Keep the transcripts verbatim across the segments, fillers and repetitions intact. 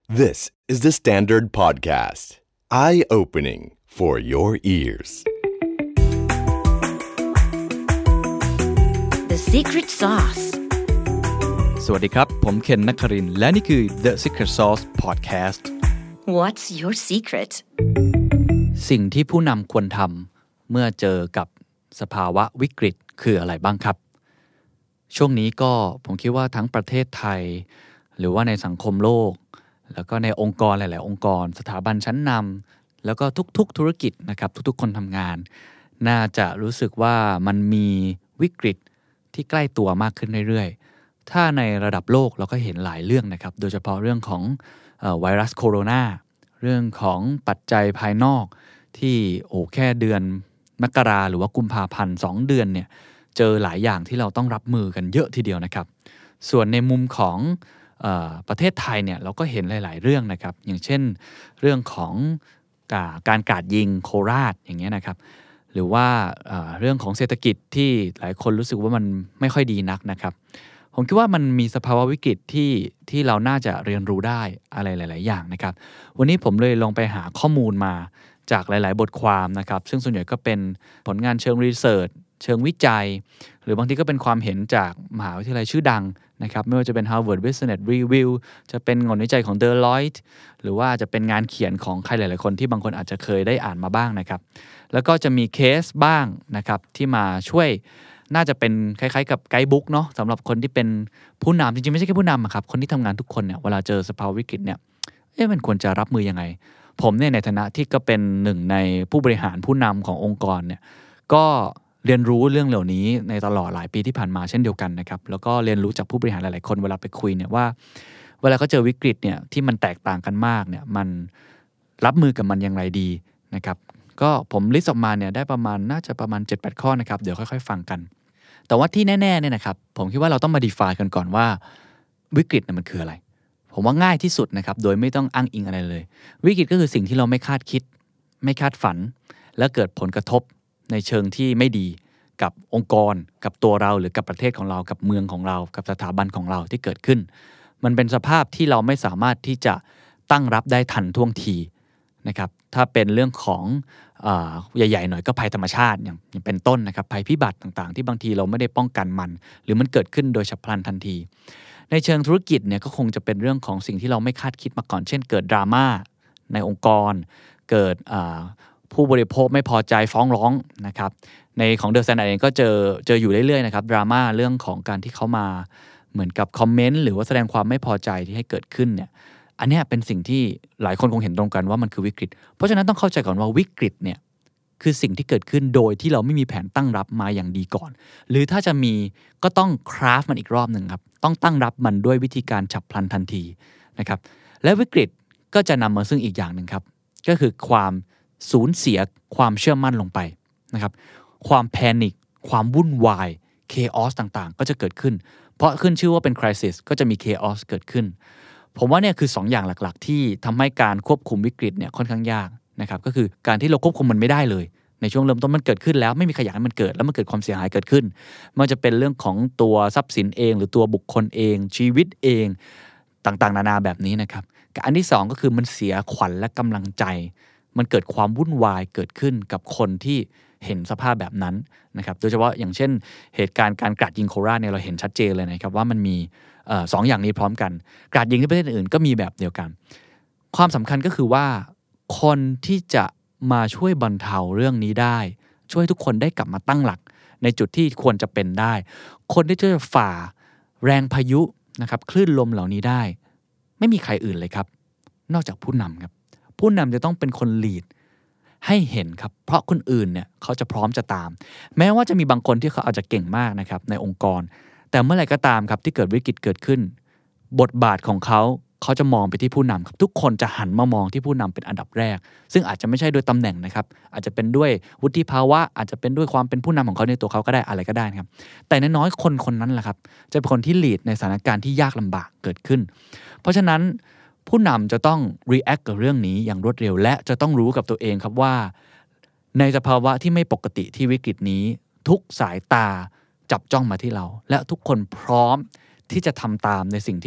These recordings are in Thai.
This is the Standard Podcast. Eye-opening for your ears. The Secret Sauce สวัสดีครับผมเคนนักครินทร์และนี่คือ The Secret Sauce Podcast What's your secret สิ่งที่ผู้นำควรทำเมื่อเจอกับสภาวะวิกฤตคืออะไรบ้างครับช่วงนี้ก็ผมคิดว่าทั้งประเทศไทยหรือว่าในสังคมโลกแล้วก็ในองค์กรหลายๆองค์กรสถาบันชั้นนำแล้วก็ทุกๆธุรกิจนะครับทุกๆคนทำงานน่าจะรู้สึกว่ามันมีวิกฤตที่ใกล้ตัวมากขึ้นเรื่อยๆถ้าในระดับโลกเราก็เห็นหลายเรื่องนะครับโดยเฉพาะเรื่องของเอ่อไวรัสโคโรนาเรื่องของปัจจัยภายนอกที่โอ้แค่เดือนมกราหรือว่ากุมภาพันธ์สองเดือนเนี่ยเจอหลายอย่างที่เราต้องรับมือกันเยอะทีเดียวนะครับส่วนในมุมของเอ่อประเทศไทยเนี่ยเราก็เห็นหลายๆเรื่องนะครับอย่างเช่นเรื่องของการกราดยิงโคราชอย่างเงี้ยนะครับหรือว่าเอ่อเรื่องของเศรษฐกิจที่หลายคนรู้สึกว่ามันไม่ค่อยดีนักนะครับผมคิดว่ามันมีสภาวะวิกฤตที่ที่เราน่าจะเรียนรู้ได้อะไรหลายๆอย่างนะครับวันนี้ผมเลยลองไปหาข้อมูลมาจากหลายๆบทความนะครับซึ่งส่วนใหญ่ก็เป็นผลงานเชิงรีเสิร์ชเชิงวิจัยหรือบางทีก็เป็นความเห็นจากมหาวิทยาลัยชื่อดังนะครับไม่ว่าจะเป็น Harvard Business Review จะเป็นงานวิจัยของ Deloitte หรือว่าจะเป็นงานเขียนของใครหลายๆคนที่บางคนอาจจะเคยได้อ่านมาบ้างนะครับแล้วก็จะมีเคสบ้างนะครับที่มาช่วยน่าจะเป็นคล้ายๆกับไกด์บุ๊กเนาะสำหรับคนที่เป็นผู้นำจริงๆไม่ใช่แค่ผู้นำครับคนที่ทำงานทุกคนเนี่ยเวลาเจอสภาวะวิกฤตเนี่ยเอ๊ะมันควรจะรับมือยังไงผมเนี่ยในฐานะที่ก็เป็นหนึ่งในผู้บริหารผู้นำขององค์กรเนี่ยก็เรียนรู้เรื่องเหล่านี้ในตลอดหลายปีที่ผ่านมาเช่นเดียวกันนะครับแล้วก็เรียนรู้จากผู้บริหารหลายๆคนเวลาไปคุยเนี่ยว่าเวลาเขาเจอวิกฤตเนี่ยที่มันแตกต่างกันมากเนี่ยมันรับมือกับมันอย่างไรดีนะครับก็ผมลิสต์ออกมาเนี่ยได้ประมาณน่าจะประมาณ เจ็ดแปด ข้อนะครับเดี๋ยวค่อยๆฟังกันแต่ว่าที่แน่ๆเนี่ยนะครับผมคิดว่าเราต้องมา define กันก่อนว่าวิกฤตเนี่ยมันคืออะไรผมว่าง่ายที่สุดนะครับโดยไม่ต้องอ้างอิงอะไรเลยวิกฤตก็คือสิ่งที่เราไม่คาดคิดไม่คาดฝันและเกิดผลกระทบในเชิงที่ไม่ดีกับองค์กรกับตัวเราหรือกับประเทศของเรากับเมืองของเรากับสถาบันของเราที่เกิดขึ้นมันเป็นสภาพที่เราไม่สามารถที่จะตั้งรับได้ทันท่วงทีนะครับถ้าเป็นเรื่องของเอ่อใหญ่ๆหน่อยก็ภัยธรรมชาติอย่างอย่างเป็นต้นนะครับภัยพิบัติต่างๆที่บางทีเราไม่ได้ป้องกันมันหรือมันเกิดขึ้นโดยฉับพลันทันทีในเชิงธุรกิจเนี่ยก็คงจะเป็นเรื่องของสิ่งที่เราไม่คาดคิดมาก่อนเช่นเกิดดราม่าในองค์กรเกิดผู้บริโภคไม่พอใจฟ้องร้องนะครับในของ The Standard เองก็เจอเจออยู่เรื่อยๆนะครับดราม่าเรื่องของการที่เขามาเหมือนกับคอมเมนต์หรือว่าแสดงความไม่พอใจที่ให้เกิดขึ้นเนี่ยอันนี้เป็นสิ่งที่หลายคนคงเห็นตรงกันว่ามันคือวิกฤตเพราะฉะนั้นต้องเข้าใจก่อนว่าวิกฤตเนี่ยคือสิ่งที่เกิดขึ้นโดยที่เราไม่มีแผนตั้งรับมาอย่างดีก่อนหรือถ้าจะมีก็ต้องคราฟมันอีกรอบหนึ่งครับต้องตั้งรับมันด้วยวิธีการฉับพลันทันทีนะครับและวิกฤตก็จะนำมาซึ่งอีกอย่างหนึ่งครับก็คือความสูญเสียความเชื่อมั่นลงไปนะครับความแพนิคความวุ่นวาย chaos ต่างๆก็จะเกิดขึ้นเพราะขึ้นชื่อว่าเป็น crisis ก็จะมี chaos เกิดขึ้นผมว่าเนี่ยคือสองอย่างหลักๆที่ทำให้การควบคุมวิกฤตเนี่ยค่อนข้างยากนะครับก็คือการที่เราควบคุมมันไม่ได้เลยในช่วงเริ่มต้นมันเกิดขึ้นแล้วไม่มีใครอยากให้มันเกิดแล้วมันเกิดความเสียหายเกิดขึ้นไม่ว่าจะเป็นเรื่องของตัวทรัพย์สินเองหรือตัวบุคคลเองชีวิตเองต่างๆนานาแบบนี้นะครับกับอันที่สองก็คือมันเสียขวัญและกำลังใจมันเกิดความวุ่นวายเกิดขึ้นกับคนที่เห็นสภาพแบบนั้นนะครับโดยเฉพาะอย่างเช่นเหตุการณ์การกราดยิงโคราชเนี่ยเราเห็นชัดเจนเลยนะครับว่ามันมีเอ่อสองอย่างนี้พร้อมกันกราดยิงที่ประเทศอื่นก็มีแบบเดียวกันความสำคัญก็คือว่าคนที่จะมาช่วยบรรเทาเรื่องนี้ได้ช่วยทุกคนได้กลับมาตั้งหลักในจุดที่ควรจะเป็นได้คนที่จะฝ่าแรงพายุนะครับคลื่นลมเหล่านี้ได้ไม่มีใครอื่นเลยครับนอกจากผู้นำครับผู้นำจะต้องเป็นคนลีดให้เห็นครับเพราะคนอื่นเนี่ยเขาจะพร้อมจะตามแม้ว่าจะมีบางคนที่เขาอาจจะเก่งมากนะครับในองค์กรแต่เมื่อไหร่ก็ตามครับที่เกิดวิกฤตเกิดขึ้นบทบาทของเขาเขาจะมองไปที่ผู้นำครับทุกคนจะหันมามองที่ผู้นำเป็นอันดับแรกซึ่งอาจจะไม่ใช่โดยตำแหน่งนะครับอาจจะเป็นด้วยวุฒิภาวะอาจจะเป็นด้วยความเป็นผู้นำของเขาในตัวเขาก็ได้อะไรก็ได้ครับแต่น้อยๆคนคนนั้นแหละครับจะเป็นคนที่ลีดในสถานการณ์ที่ยากลำบากเกิดขึ้นเพราะฉะนั้นผู้นำจะต้อง react กับเรื่องนี้อย่างรวดเร็วและจะต้องรู้กับตัวเองครับว่าในสภาวะที่ไม่ปกติที่วิกฤตนี้ทุกสายตาจับจ้องมาที่เราและทุกคนพร้อมที่จะทำตามในสิ่งที่เรา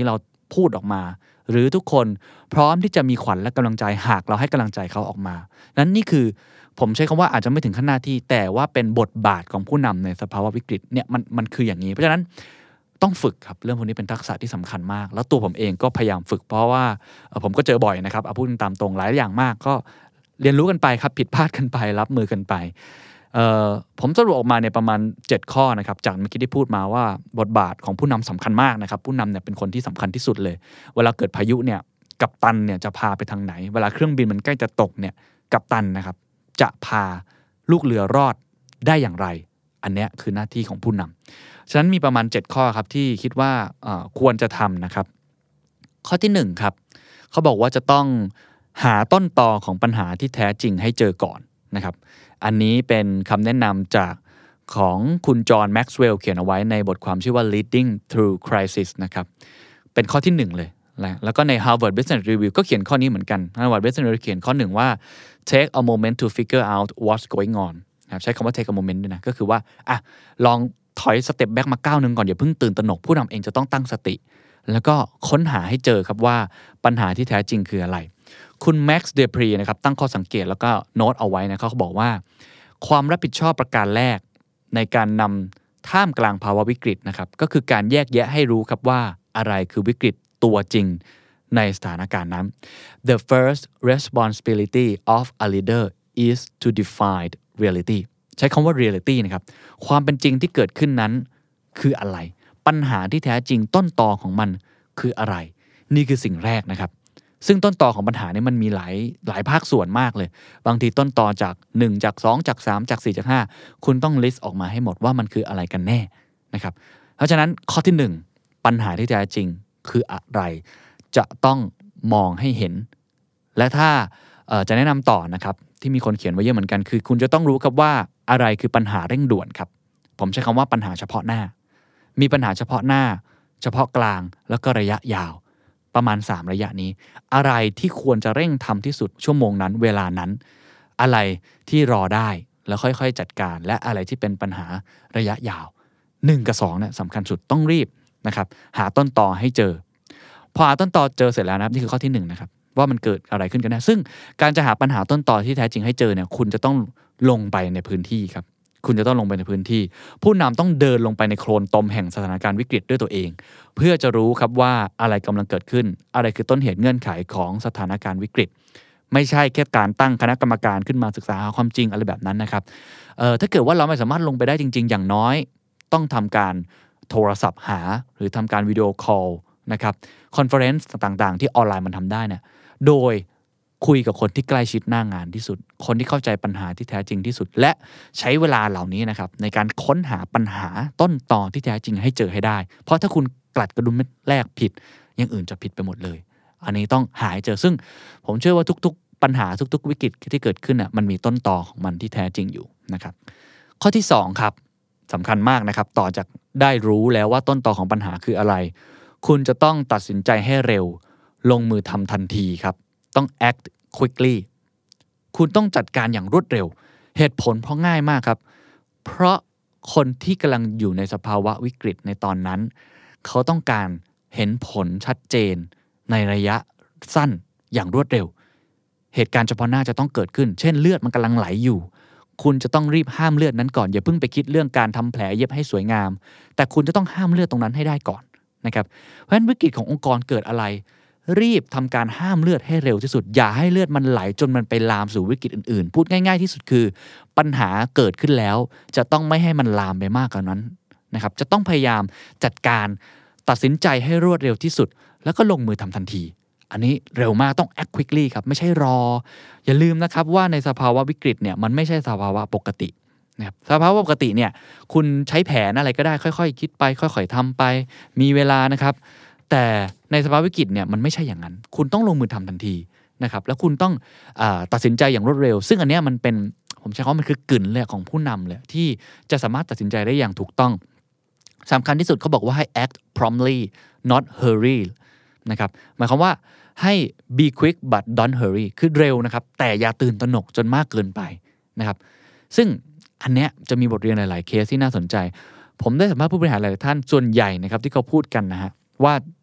พูดออกมาหรือทุกคนพร้อมที่จะมีขวัญและกำลังใจหากเราให้กำลังใจเขาออกมานั้นนี่คือผมใช้คำว่าอาจจะไม่ถึงขั้นหน้าที่แต่ว่าเป็นบทบาทของผู้นำในสภาวะวิกฤตเนี่ยมันมันคืออย่างนี้เพราะฉะนั้นต้องฝึกครับเรื่องพวกนี้เป็นทักษะที่สำคัญมากแล้วตัวผมเองก็พยายามฝึกเพราะว่าผมก็เจอบ่อยนะครับเอาพูดตามตรงหลายอย่างมากก็เรียนรู้กันไปครับผิดพลาดกันไปรับมือกันไปผมสรุปออกมาเนี่ยประมาณเจ็ดข้อนะครับจากเมื่อกี้ที่พูดมาว่าบทบาทของผู้นำสำคัญมากนะครับผู้นำเนี่ยเป็นคนที่สำคัญที่สุดเลยเวลาเกิดพายุเนี่ยกัปตันเนี่ยจะพาไปทางไหนเวลาเครื่องบินมันใกล้จะตกเนี่ยกัปตันนะครับจะพาลูกเรือรอดได้อย่างไรอันนี้คือหน้าที่ของผู้นำฉะนั้นมีประมาณเจ็ดข้อครับที่คิดว่าควรจะทำนะครับข้อที่หนึ่งครับเขาบอกว่าจะต้องหาต้นตอของปัญหาที่แท้จริงให้เจอก่อนนะครับอันนี้เป็นคำแนะนำจากของคุณจอห์นแม็กซ์เวลล์เขียนเอาไว้ในบทความชื่อว่า leading through crisis นะครับเป็นข้อที่หนึ่งเลยแล้วก็ใน Harvard Business Review ก็เขียนข้อนี้เหมือนกัน Harvard Business Review เขียนข้อหนึ่งว่า take a moment to figure out what's going on ครับใช้คำว่า take a moment ด้วยนะก็คือว่าอ่ะลองถอยสเต็ปแบ็กมาก้าวนึงก่อนอย่าเพิ่งตื่นตระหนกผู้นำเองจะต้องตั้งสติแล้วก็ค้นหาให้เจอครับว่าปัญหาที่แท้จริงคืออะไรคุณแม็กซ์เดพรีนะครับตั้งข้อสังเกตแล้วก็โน้ตเอาไว้นะเขาบอกว่าความรับผิดชอบประการแรกในการนำท่ามกลางภาวะวิกฤตนะครับก็คือการแยกแยะให้รู้ครับว่าอะไรคือวิกฤตตัวจริงในสถานการณ์นั้น The first responsibility of a leader is to define reality ใช้คำว่า reality นะครับความเป็นจริงที่เกิดขึ้นนั้นคืออะไรปัญหาที่แท้จริงต้นตอของมันคืออะไรนี่คือสิ่งแรกนะครับซึ่งต้นตอของปัญหาเนี่ยมันมีหลายหลายภาคส่วนมากเลยบางทีต้นตอจากหนึ่งจากสองจากสามจากสี่จากห้าคุณต้อง list ออกมาให้หมดว่ามันคืออะไรกันแน่นะครับเพราะฉะนั้นข้อที่หนึ่งปัญหาที่แท้จริงคืออะไรจะต้องมองให้เห็นและถ้าจะแนะนำต่อนะครับที่มีคนเขียนไว้เยอะเหมือนกันคือคุณจะต้องรู้ครับว่าอะไรคือปัญหาเร่งด่วนครับผมใช้คำว่าปัญหาเฉพาะหน้ามีปัญหาเฉพาะหน้าเฉพาะกลางแล้วก็ระยะยาวประมาณสามระยะนี้อะไรที่ควรจะเร่งทำที่สุดชั่วโมงนั้นเวลานั้นอะไรที่รอได้แล้วค่อยๆจัดการและอะไรที่เป็นปัญหาระยะยาวหนึ่งกับสองเนี่ยสำคัญสุดต้องรีบนะครับหาต้นตอให้เจอพอหาต้นตอเจอเสร็จแล้วนะครับนี่คือข้อที่หนึ่งนะครับว่ามันเกิดอะไรขึ้นกันแน่ซึ่งการจะหาปัญหาต้นตอที่แท้จริงให้เจอเนี่ยคุณจะต้องลงไปในพื้นที่ครับคุณจะต้องลงไปในพื้นที่ผู้นำต้องเดินลงไปในโคลนตมแห่งสถานการณ์วิกฤตด้วยตัวเองเพื่อจะรู้ครับว่าอะไรกำลังเกิดขึ้นอะไรคือต้นเหตุเงื่อนไขของสถานการณ์วิกฤตไม่ใช่แค่การตั้งคณะกรรมการขึ้นมาศึกษาหาความจริงอะไรแบบนั้นนะครับเอ่อถ้าเกิดว่าเราไม่สามารถลงไปได้จริงๆอย่างน้อยต้องทำการโทรศัพท์หาหรือทำการวิดีโอคอลนะครับคอนเฟอเรนซ์ต่างๆที่ออนไลน์มันทำได้เนี่ยโดยคุยกับคนที่ใกล้ชิดหน้างานที่สุดคนที่เข้าใจปัญหาที่แท้จริงที่สุดและใช้เวลาเหล่านี้นะครับในการค้นหาปัญหาต้นตอที่แท้จริงให้เจอให้ได้เพราะถ้าคุณกลัดกระดุมเม็ดแรกผิดอย่างอื่นจะผิดไปหมดเลยอันนี้ต้องหาให้เจอซึ่งผมเชื่อว่าทุกๆปัญหาทุกๆวิกฤตที่เกิดขึ้นน่ะมันมีต้นตอของมันที่แท้จริงอยู่นะครับข้อที่สองครับสำคัญมากนะครับต่อจากได้รู้แล้วว่าต้นตอของปัญหาคืออะไรคุณจะต้องตัดสินใจให้เร็วลงมือทำทันทีครับต้อง act quickly คุณต้องจัดการอย่างรวดเร็วเหตุผลเพราะง่ายมากครับเพราะคนที่กำลังอยู่ในสภาวะวิกฤตในตอนนั้นเขาต้องการเห็นผลชัดเจนในระยะสั้นอย่างรวดเร็วเหตุการณ์เฉพาะหน้าจะต้องเกิดขึ้นเช่นเลือดมันกำลังไหลอยู่คุณจะต้องรีบห้ามเลือดนั้นก่อนอย่าเพิ่งไปคิดเรื่องการทำแผลเย็บให้สวยงามแต่คุณจะต้องห้ามเลือดตรงนั้นให้ได้ก่อนนะครับเพราะฉะนั้นวิกฤตขององค์กรเกิดอะไรรีบทำการห้ามเลือดให้เร็วที่สุดอย่าให้เลือดมันไหลจนมันไปลามสู่วิกฤตอื่นๆพูดง่ายๆที่สุดคือปัญหาเกิดขึ้นแล้วจะต้องไม่ให้มันลามไปมากกว่านั้นนะครับจะต้องพยายามจัดการตัดสินใจให้รวดเร็วที่สุดแล้วก็ลงมือทำทันทีอันนี้เร็วมากต้อง act quickly ครับไม่ใช่รออย่าลืมนะครับว่าในสภาวะวิกฤตเนี่ยมันไม่ใช่สภาวะปกตินะครับสภาวะปกติเนี่ยคุณใช้แผนอะไรก็ได้ค่อยๆคิดไปค่อยๆทำไปมีเวลานะครับแต่ในสภาวะวิกฤตเนี่ยมันไม่ใช่อย่างนั้นคุณต้องลงมือทำทันทีนะครับแล้วคุณต้องอ่าตัดสินใจอย่างรวดเร็วซึ่งอันเนี้ยมันเป็นผมใช้คำว่ามันคือกึ่นเลยของผู้นำเลยที่จะสามารถตัดสินใจได้อย่างถูกต้องสำคัญที่สุดเขาบอกว่าให้ act promptly not hurry นะครับหมายความว่าให้ be quick but don't hurry คือเร็วนะครับแต่อย่าตื่นตระหนกจนมากเกินไปนะครับซึ่งอันเนี้ยจะมีบทเรียนหลายๆเคสที่น่าสนใจผมได้สัมภาษณ์ผู้บริหารหลายท่านส่วนใหญ่นะครับที่เขาพูดกันนะฮะว่า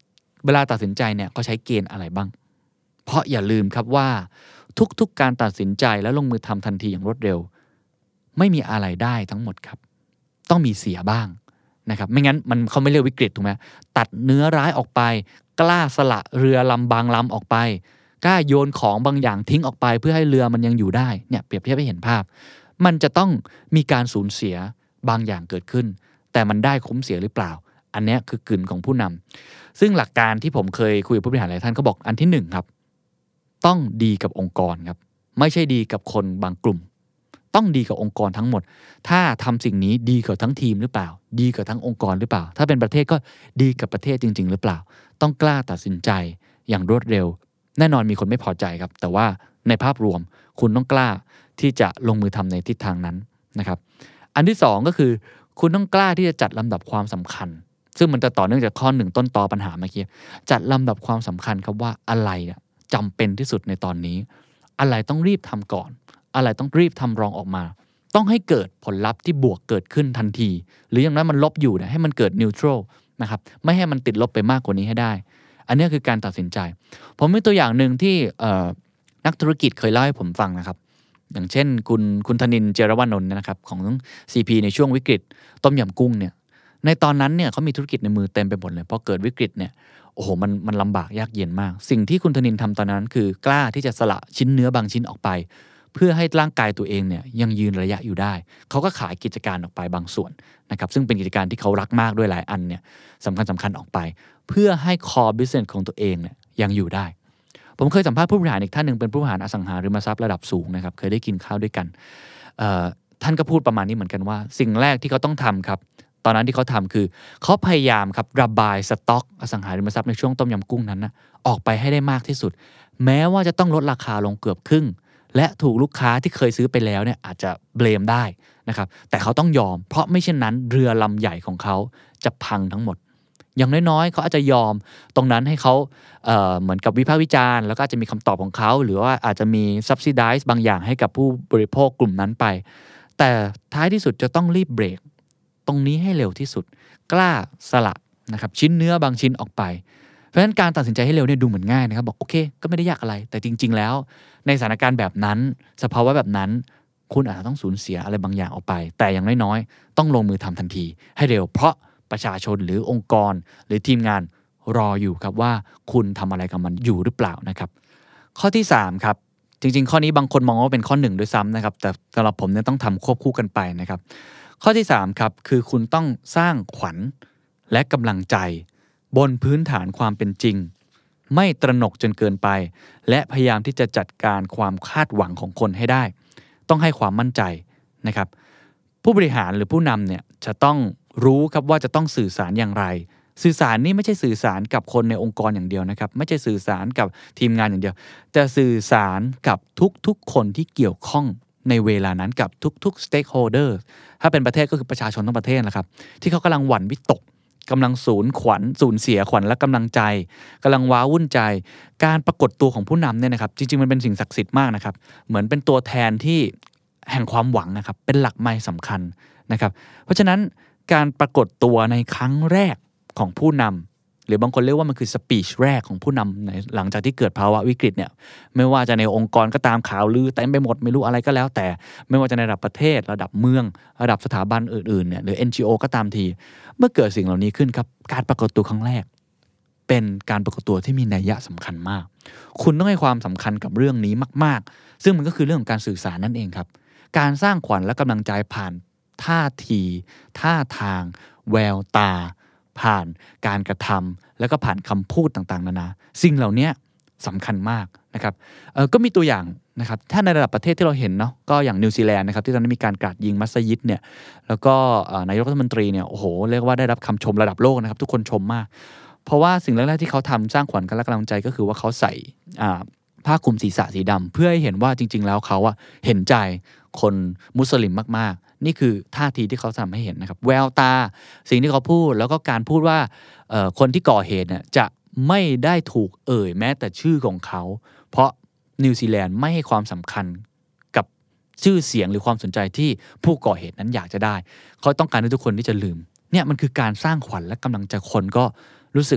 เวลาตัดสินใจเนี่ยเขาใช้เกณฑ์อะไรบ้างเพราะอย่าลืมครับว่าทุกๆการตัดสินใจแล้วลงมือทำทันทีอย่างรวดเร็วไม่มีอะไรได้ทั้งหมดครับต้องมีเสียบ้างนะครับไม่งั้นมันเขาไม่เรียกวิกฤตถูกไหมตัดเนื้อร้ายออกไปกล้าสละเรือลำบางลำออกไปกล้าโยนของบางอย่างทิ้งออกไปเพื่อให้เรือมันยังอยู่ได้เนี่ยเปรียบเทียบให้เห็นภาพมันจะต้องมีการสูญเสียบางอย่างเกิดขึ้นแต่มันได้คุ้มเสียหรือเปล่าอันนี้คือกลิ่นของผู้นำซึ่งหลักการที่ผมเคยคุยกับผู้บริหารหลายท่านเขาบอกอันที่หนึ่งครับต้องดีกับองค์กรครับไม่ใช่ดีกับคนบางกลุ่มต้องดีกับองค์กรทั้งหมดถ้าทำสิ่งนี้ดีกับทั้งทีมหรือเปล่าดีกับทั้งองค์กรหรือเปล่าถ้าเป็นประเทศก็ดีกับประเทศจริงๆหรือเปล่าต้องกล้าตัดสินใจอย่างรวดเร็วแน่นอนมีคนไม่พอใจครับแต่ว่าในภาพรวมคุณต้องกล้าที่จะลงมือทำในทิศทางนั้นนะครับอันที่สองก็คือคุณต้องกล้าที่จะจัดลำดับความสำคัญซึ่งมันจะต่อเนื่องจากข้อหนึ่งต้นตอปัญหาเมื่อกี้จัดลำดับความสำคัญครับว่าอะไรจำเป็นที่สุดในตอนนี้อะไรต้องรีบทำก่อนอะไรต้องรีบทำรองออกมาต้องให้เกิดผลลัพธ์ที่บวกเกิดขึ้นทันทีหรืออย่างนั้นมันลบอยู่เนี่ยให้มันเกิดนิวทรัลนะครับไม่ให้มันติดลบไปมากกว่านี้ให้ได้อันนี้คือการตัดสินใจผมมีตัวอย่างหนึ่งที่นักธุรกิจเคยเล่าให้ผมฟังนะครับอย่างเช่นคุณคุณธนินทร์เจรวานนท์นะครับของ ซี พี ในช่วงวิกฤตต้มยำกุ้งเนี่ยในตอนนั้นเนี่ยเขามีธุรกิจในมือเต็มไปหมดเลยพอเกิดวิกฤตเนี่ยโอ้โหมันมันลำบากยากเย็นมากสิ่งที่คุณธนินทร์ทำตอนนั้นคือกล้าที่จะสละชิ้นเนื้อบางชิ้นออกไปเพื่อให้ร่างกายตัวเองเนี่ยยังยืนระยะอยู่ได้เขาก็ขายกิจการออกไปบางส่วนนะครับซึ่งเป็นกิจการที่เขารักมากด้วยหลายอันเนี่ยสำคัญสำคัญออกไปเพื่อให้ core business ของตัวเองเนี่ยยังอยู่ได้ผมเคยสัมภาษณ์ผู้บริหารอีกท่านหนึ่งเป็นผู้บริหารอสังหาริมทรัพย์ระดับสูงนะครับเคยได้กินข้าวด้วยกันท่านก็พูดประมาณนี้เหมือนกันว่าสิ่งแรกที่เขาต้องทำครับตอนนั้นที่เขาทำคือเขาพยายามครับระบายสต็อกอสังหาริมทรัพย์ในช่วงต้มยำกุ้งนั้นนะออกไปให้ได้มากที่สุดแม้ว่าจะต้องลดราคาลงเกือบครึ่งและถูกลูกค้าที่เคยซื้อไปแล้วเนี่ยอาจจะเบลมได้นะครับแต่เขาต้องยอมเพราะไม่เช่นนั้นเรือลำใหญ่ของเขาจะพังทั้งหมดอย่างน้อยๆเขาอาจจะยอมตรงนั้นให้เขาเอ่อเหมือนกับวิพากษ์วิจารณ์แล้วก็อาจจะมีคำตอบของเขาหรือว่าอาจจะมี subsidize บางอย่างให้กับผู้บริโภคกลุ่มนั้นไปแต่ท้ายที่สุดจะต้องรีบเบรกตรงนี้ให้เร็วที่สุดกล้าสละนะครับชิ้นเนื้อบางชิ้นออกไปเพราะฉะนั้นการตัดสินใจให้เร็วเนี่ยดูเหมือนง่ายนะครับบอกโอเคก็ไม่ได้ยากอะไรแต่จริงๆแล้วในสถานการณ์แบบนั้นสภาวะแบบนั้นคุณอาจจะต้องสูญเสียอะไรบางอย่างออกไปแต่อย่างน้อยๆต้องลงมือทำทันทีให้เร็วเพราะประชาชนหรือองค์กรหรือทีมงานรออยู่ครับว่าคุณทำอะไรกับมันอยู่หรือเปล่านะครับข้อที่สามครับจริงๆข้อนี้บางคนมองว่าเป็นข้อหนึ่งด้วยซ้ำนะครับแต่สำหรับผมเนี่ยต้องทำควบคู่กันไปนะครับข้อที่สามครับคือคุณต้องสร้างขวัญและกำลังใจบนพื้นฐานความเป็นจริงไม่ตระหนกจนเกินไปและพยายามที่จะจัดการความคาดหวังของคนให้ได้ต้องให้ความมั่นใจนะครับผู้บริหารหรือผู้นำเนี่ยจะต้องรู้ครับว่าจะต้องสื่อสารอย่างไรสื่อสารนี่ไม่ใช่สื่อสารกับคนในองค์กรอย่างเดียวนะครับไม่ใช่สื่อสารกับทีมงานอย่างเดียวแต่สื่อสารกับทุกๆคนที่เกี่ยวข้องในเวลานั้นกับทุกๆ stakeholder ถ้าเป็นประเทศก็คือประชาชนทั้งประเทศนะครับที่เขากำลังหวั่นวิตกกำลังสูญขวัญสูญเสียขวัญและกำลังใจกำลังว้าวุ่นใจการปรากฏตัวของผู้นำเนี่ยนะครับจริงๆมันเป็นสิ่งศักดิ์สิทธิ์มากนะครับเหมือนเป็นตัวแทนที่แห่งความหวังนะครับเป็นหลักไม้สำคัญนะครับเพราะฉะนั้นการปรากฏตัวในครั้งแรกของผู้นำหรือบางคนเรียกว่ามันคือสปีชแรกของผู้นำในหลังจากที่เกิดภาวะวิกฤตเนี่ยไม่ว่าจะในองค์กรก็ตามข่าวลือเต็มไปหมดไม่รู้อะไรก็แล้วแต่ไม่ว่าจะในระดับประเทศระดับเมืองระดับสถาบันอื่นๆเนี่ยหรือ เอ็น จี โอ ก็ตามทีเมื่อเกิดสิ่งเหล่านี้ขึ้นครับการปรากฏตัวครั้งแรกเป็นการปรากฏตัวที่มีนัยยะสำคัญมากคุณต้องให้ความสำคัญกับเรื่องนี้มากๆซึ่งมันก็คือเรื่องของการสื่อสารนั่นเองครับการสร้างขวัญและกำลังใจผ่านท่าทีท่าทางแววตาผ่านการกระทำแล้วก็ผ่านคำพูดต่างๆนานาสิ่งเหล่านี้สำคัญมากนะครับเอ่อก็มีตัวอย่างนะครับถ้าในระดับประเทศที่เราเห็นเนาะก็อย่างนิวซีแลนด์นะครับที่ตอนนั้นมีการกราดยิงมัสยิดเนี่ยแล้วก็นายกรัฐมนตรีเนี่ยโอ้โหเรียกว่าได้รับคำชมระดับโลกนะครับทุกคนชมมากเพราะว่าสิ่งแรกๆที่เขาทำสร้างขวัญและกำลังใจก็คือว่าเขาใส่ผ้าคลุมศีรษะสีดำเพื่อให้เห็นว่าจริงๆแล้วเขาอะเห็นใจคนมุสลิมมากๆนี่คือท่าทีที่เขาทำให้เห็นนะครับแววตาสิ่งที่เขาพูดแล้วก็การพูดว่าคนที่ก่อเหตุเนี่ยจะไม่ได้ถูกเอ่ยแม้แต่ชื่อของเขาเพราะนิวซีแลนด์ไม่ให้ความสำคัญกับชื่อเสียงหรือความสนใจที่ผู้ก่อเหตุนั้นอยากจะได้เขาต้องการให้ทุกคนที่จะลืมเนี่ยมันคือการสร้างขวัญและกำลังใจคนก็รู้สึก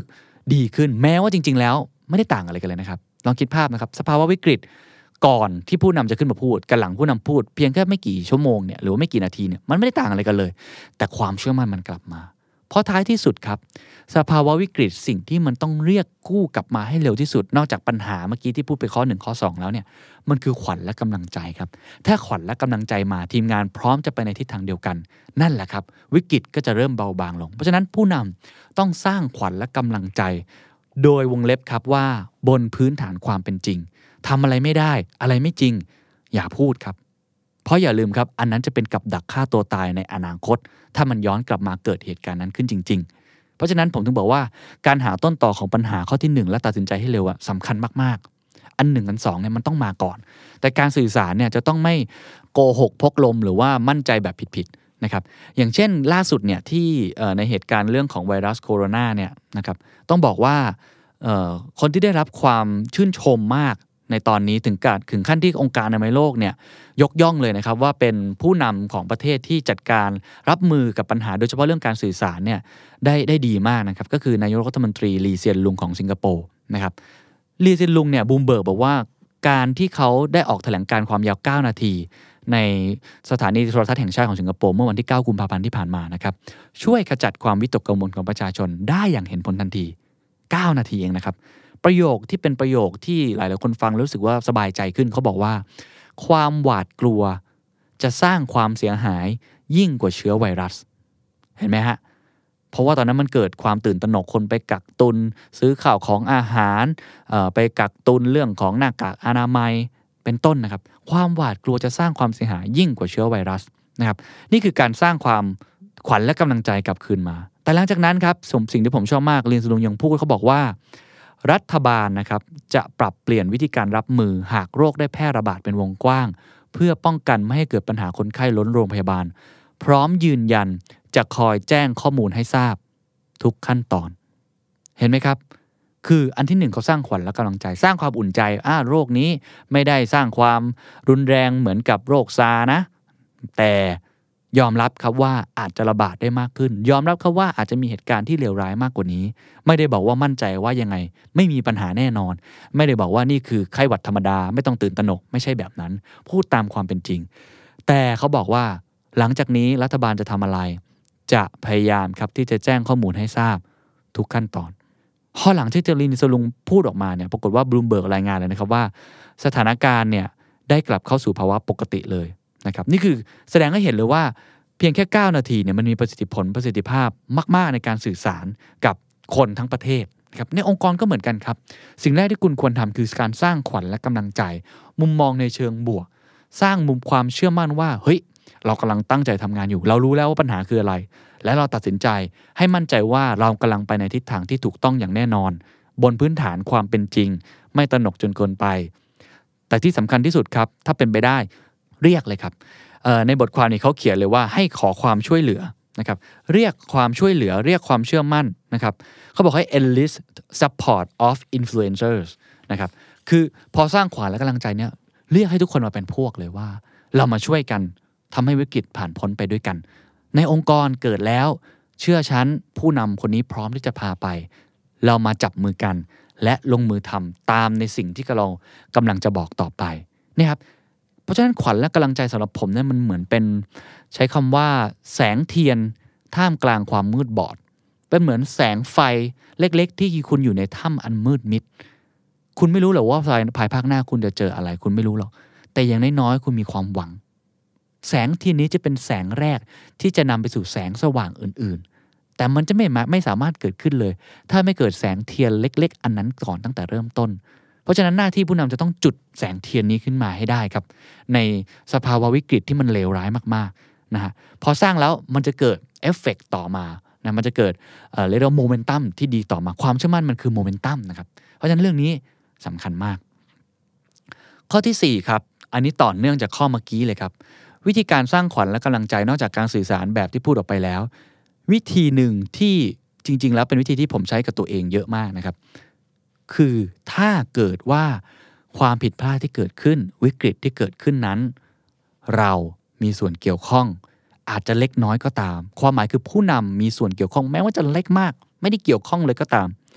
ดีขึ้นแม้ว่าจริงๆแล้วไม่ได้ต่างอะไรกันเลยนะครับลองคิดภาพนะครับสภาวะวิกฤตก่อนที่ผู้นำจะขึ้นมาพูดกับหลังผู้นำพูดเพียงแค่ไม่กี่ชั่วโมงเนี่ยหรือว่าไม่กี่นาทีเนี่ยมันไม่ได้ต่างอะไรกันเลยแต่ความเชื่อมั่นมันกลับมาเพราะท้ายที่สุดครับสภาวะวิกฤตสิ่งที่มันต้องเรียกกู้กลับมาให้เร็วที่สุดนอกจากปัญหาเมื่อกี้ที่พูดไปข้อหนึ่งข้อสองแล้วเนี่ยมันคือขวัญและกำลังใจครับถ้าขวัญและกำลังใจมาทีมงานพร้อมจะไปในทิศทางเดียวกันนั่นแหละครับวิกฤตก็จะเริ่มเบาบางลงเพราะฉะนั้นผู้นำต้องสร้างขวัญและกำลังใจโดยวงเล็บครับว่าบนพื้นฐานความเป็นจริงทำอะไรไม่ได้อะไรไม่จริงอย่าพูดครับเพราะอย่าลืมครับอันนั้นจะเป็นกับดักฆ่าตัวตายในอนาคตถ้ามันย้อนกลับมาเกิดเหตุการณ์นั้นขึ้นจริงๆเพราะฉะนั้นผมถึงบอกว่าการหาต้นตอของปัญหาข้อที่หนึ่งและตัดสินใจให้เร็วสำคัญมากๆอันหนึ่งอันสองเนี่ยมันต้องมาก่อนแต่การสื่อสารเนี่ยจะต้องไม่โกหกพกลมหรือว่ามั่นใจแบบผิดๆนะครับอย่างเช่นล่าสุดเนี่ยที่ในเหตุการณ์เรื่องของไวรัสโคโรนาเนี่ยนะครับต้องบอกว่าคนที่ได้รับความชื่นชมมากในตอนนี้ถึงการถึงขั้นที่องค์การอนามัยโลกเนี่ยยกย่องเลยนะครับว่าเป็นผู้นำของประเทศที่จัดการรับมือกับปัญหาโดยเฉพาะเรื่องการสื่อสารเนี่ยได้ได้ดีมากนะครับก็คือนายกรัฐมนตรีลีเซียนลุงของสิงคโปร์นะครับลีเซียนลุงเนี่ยบูมเบิร์กบอกว่าการที่เขาได้ออกแถลงการความยาวเก้านาทีในสถานีโทรทัศน์แห่งชาติของสิงคโปร์เมื่อวันที่เก้ากุมภาพันธ์ที่ผ่านมานะครับช่วยขจัดความวิตกกังวลของประชาชนได้อย่างเห็นผลทันทีเก้านาทีเองนะครับประโยคที่เป็นประโยคที่หลายๆคนฟังรู้สึกว่าสบายใจขึ้นเขาบอกว่าความหวาดกลัวจะสร้างความเสียหายยิ่งกว่าเชื้อไวรัสเห็นไหมฮะเพราะว่าตอนนั้นมันเกิดความตื่นตระหนกคนไปกักตุนซื้อข้าวของอาหารเอ่อไปกักตุนเรื่องของหน้ากากอนามัยเป็นต้นนะครับความหวาดกลัวจะสร้างความเสียหายยิ่งกว่าเชื้อไวรัสนะครับนี่คือการสร้างความขวัญและกำลังใจกลับคืนมาแต่หลังจากนั้นครับสิ่งที่ผมชอบมากลีนซลุงยังพูดเขาบอกว่ารัฐบาลนะครับจะปรับเปลี่ยนวิธีการรับมือหากโรคได้แพร่ระบาดเป็นวงกว้างเพื่อป้องกันไม่ให้เกิดปัญหาคนไข้ล้นโรงพยาบาลพร้อมยืนยันจะคอยแจ้งข้อมูลให้ทราบทุกขั้นตอนเห็นไหมครับคืออันที่หนึ่งเขาสร้างขวัญและกำลังใจสร้างความอุ่นใจอ่าโรคนี้ไม่ได้สร้างความรุนแรงเหมือนกับโรคซาร์นะแต่ยอมรับครับว่าอาจจะระบาดได้มากขึ้นยอมรับครับว่าอาจจะมีเหตุการณ์ที่เลวร้ายมากกว่านี้ไม่ได้บอกว่ามั่นใจว่ายังไงไม่มีปัญหาแน่นอนไม่ได้บอกว่านี่คือไข้หวัดธรรมดาไม่ต้องตื่นตระหนกไม่ใช่แบบนั้นพูดตามความเป็นจริงแต่เขาบอกว่าหลังจากนี้รัฐบาลจะทำอะไรจะพยายามครับที่จะแจ้งข้อมูลให้ทราบทุกขั้นตอนพอหลังที่เจลินซลุงพูดออกมาเนี่ยปรากฏว่าบลูมเบิร์กรายงานเลยนะครับว่าสถานการณ์เนี่ยได้กลับเข้าสู่ภาวะปกติเลยนะครับนี่คือแสดงให้เห็นเลยว่าเพียงแค่เก้านาทีเนี่ยมันมีประสิทธิผลประสิทธิภาพมากๆในการสื่อสารกับคนทั้งประเทศครับในองค์กรก็เหมือนกันครับสิ่งแรกที่คุณควรทำคือการสร้างขวัญและกำลังใจมุมมองในเชิงบวกสร้างมุมความเชื่อมั่นว่าเฮ้ยเรากำลังตั้งใจทำงานอยู่เรารู้แล้วว่าปัญหาคืออะไรและเราตัดสินใจให้มั่นใจว่าเรากำลังไปในทิศทางที่ถูกต้องอย่างแน่นอนบนพื้นฐานความเป็นจริงไม่ตระหนกจนเกินไปแต่ที่สำคัญที่สุดครับถ้าเป็นไปได้เรียกเลยครับในบทความนี้เขาเขียนเลยว่าให้ขอความช่วยเหลือนะครับเรียกความช่วยเหลือเรียกความเชื่อมั่นนะครับเขาบอกให้ enlist support of influencers นะครับคือพอสร้างขวัญและกำลังใจเนี่ยเรียกให้ทุกคนมาเป็นพวกเลยว่าเรามาช่วยกันทำให้วิกฤตผ่านพ้นไปด้วยกันในองค์กรเกิดแล้วเชื่อฉันผู้นำคนนี้พร้อมที่จะพาไปเรามาจับมือกันและลงมือทำตามในสิ่งที่เรากำลังจะบอกต่อไปนี่ครับเพราะฉะนั้นขวัญและกำลังใจสำหรับผมเนี่ยมันเหมือนเป็นใช้คำว่าแสงเทียนท่ามกลางความมืดบอดเป็นเหมือนแสงไฟเล็กๆที่คุณอยู่ในถ้ำอันมืดมิดคุณไม่รู้หรอกว่าภายภาคหน้าคุณจะเจออะไรคุณไม่รู้หรอกแต่อย่างน้อยๆคุณมีความหวังแสงเทียนนี้จะเป็นแสงแรกที่จะนำไปสู่แสงสว่างอื่นๆแต่มันจะไม่ไม่สามารถเกิดขึ้นเลยถ้าไม่เกิดแสงเทียนเล็กๆอันนั้นก่อนตั้งแต่เริ่มต้นเพราะฉะนั้นหน้าที่ผู้นำจะต้องจุดแสงเทียนนี้ขึ้นมาให้ได้ครับในสภาวะวิกฤตที่มันเลวร้ายมากๆนะฮะพอสร้างแล้วมันจะเกิดเอฟเฟกต์ต่อมานะมันจะเกิดเอ่อเรียกว่าโมเมนตัมที่ดีต่อมาความเชื่อมั่นมันคือโมเมนตัมนะครับเพราะฉะนั้นเรื่องนี้สำคัญมากข้อที่สี่ครับอันนี้ต่อเนื่องจากข้อเมื่อกี้เลยครับวิธีการสร้างขวัญและกำลังใจนอกจากการสื่อสารแบบที่พูดออกไปแล้ววิธีหนึ่งที่จริงๆแล้วเป็นวิธีที่ผมใช้กับตัวเองเยอะมากนะครับคือถ้าเกิดว่าความผิดพลาดที่เกิดขึ้นวิกฤตที่เกิดขึ้นนั้นเรามีส่วนเกี่ยวข้องอาจจะเล็กน้อยก็ตามความหมายคือผู้นำมีส่วนเกี่ยวข้องแม้ว่าจะเล็กมากไม่ได้เกี่ยวข้องเลยก็ตาม